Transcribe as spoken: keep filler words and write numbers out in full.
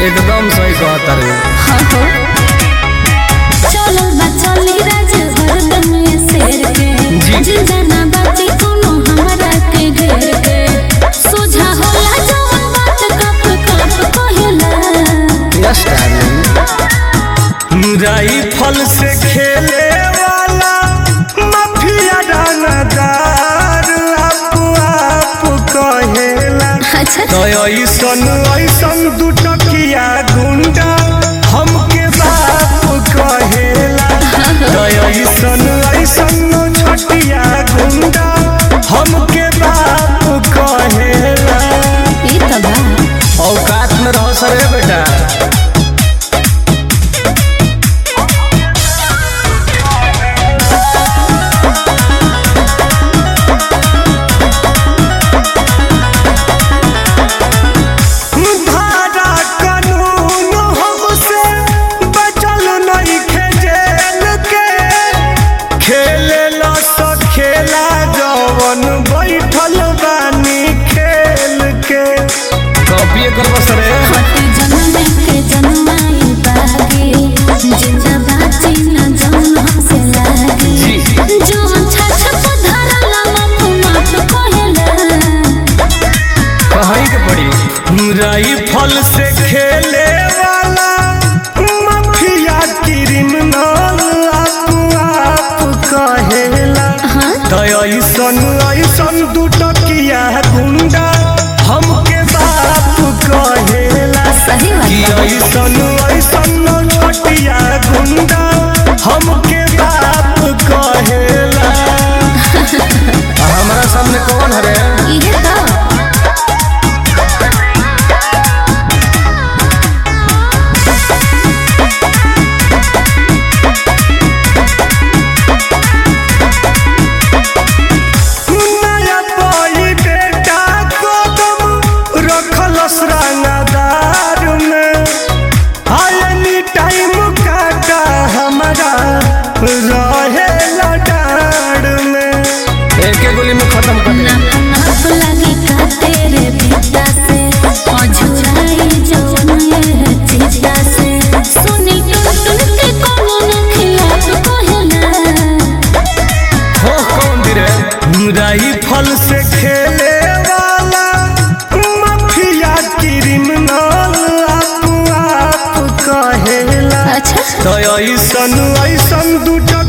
एकदम सही कहता रे। हाँ हो चलो बचली राज हरदम में शेर के जिंदा बाती कोनो हमरा के घेर के सोझा होला जवन बात कप कप कहला। Yes darling. राइफल से खेले वाला माफिया दानादार आप आप कहेला। अच्छा तो ऐसन ऐसन दुटकिया गुंडा हमके बाप कहेला। तो ऐसन ऐसन छटिया गुंडा हमके बाप कहेला। ई त बा औकात में रहो सरे बेटा। बैठल बानी खेल के कॉपी कर बस रे। हटी जन्म के जन्माई बागी जिंदा बाती न जन्म हमसे लागी जो अच्छा छप धरला माफ माफ कहला। कहीं के पड़ी। राइफल से खेले वाला माफिया क्रिमिनल आप आप कहेला। तो ऐसन ऐसन दुटकिया गुंडा हमके बाप कहेला। सही कि बात ऐसन ऐसन छटिया गुंडा हमके बाप कहेला। हमारा सामने कौन है? इहे त रंगदार में आयनी टाइम काटा हमारा रहे लडार में। एक एक गोली में खत्म कर दे। नाप लगी का तेरे पिता से अझुराई जवन ये चिता से सुनी टुन टुन के कोनो न खिलाफ कहला। हो कौन दी रे? राइफल से खेले वाला माफिया क्रिमिनल आप आप कहेला। अच्छा तो ऐसन ऐसन दुट